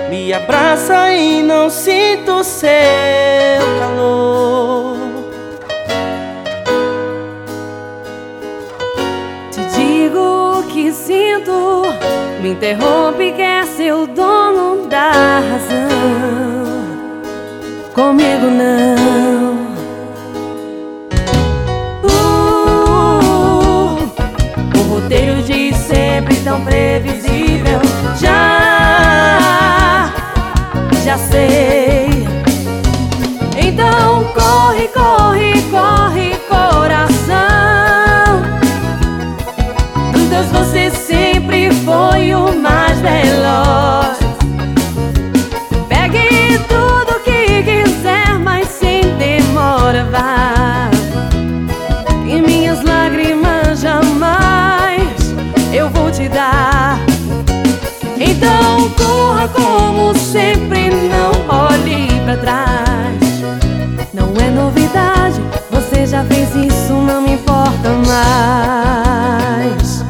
Me abraça e não sinto seu calor. Te digo o que sinto, me interrompe, quer ser o dono da razão. Comigo não. O roteiro de sempre tão previsível. Já sei. Então corre, corre, corre, coração. Dos dois você sempre foi o mais veloz. Pegue tudo que quiser, mas sem demora vá. E minhas lágrimas jamais eu vou te dar. Então corra como sempre, não olhe pra trás. Não é novidade, você já fez isso, não me importa mais.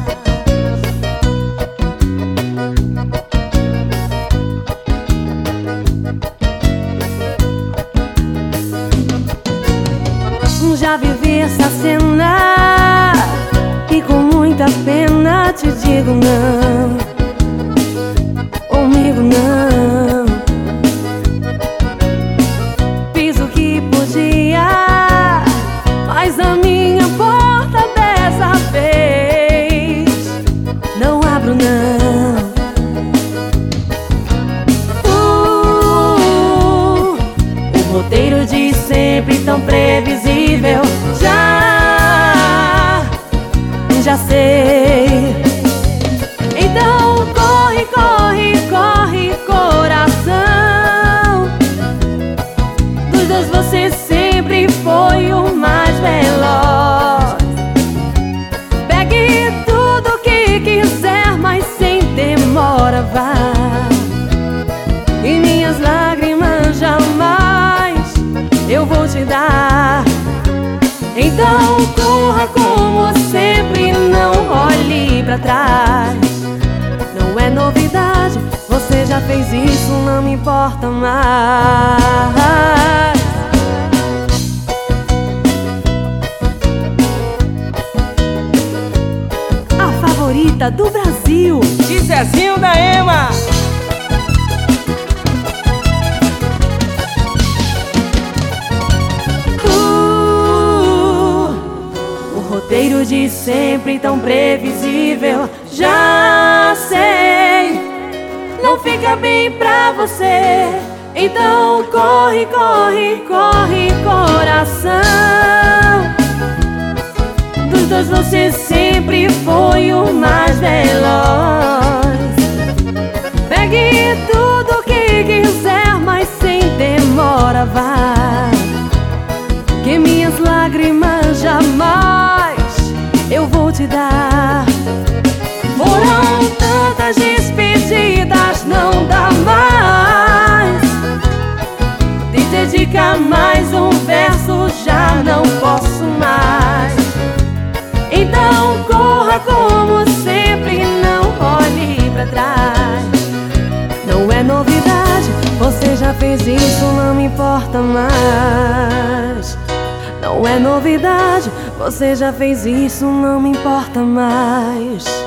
Já vivi essa cena e com muita pena te digo não. Comigo não. Fiz o que podia, mas a minha porta dessa vez não abro não. O roteiro de sempre tão previsível. Já sei. Então corre, corre, corre, coração. Dos dois você sempre foi o mais veloz. Pegue tudo que quiser, mas sem demora vá. E minhas lágrimas jamais eu vou te dar. Então corra como sempre, não olhe pra trás. Não é novidade, você já fez isso, não me importa mais. A favorita do Brasil, E Zezinho da Ema. O roteiro de sempre tão previsível. Já sei, não fica bem pra você. Então corre, corre, corre, coração. Dos dois você sempre foi o mais veloz. Pegue tudo que quiser, mas sem demora vá. Que minhas lágrimas jamais eu vou te dar. Foram tantas despedidas, não dá mais. Te dedicar mais um verso, já não posso mais. Então corra como sempre, não olhe pra trás. Não é novidade, você já fez isso, não me importa mais. Não é novidade, você já fez isso, não me importa mais.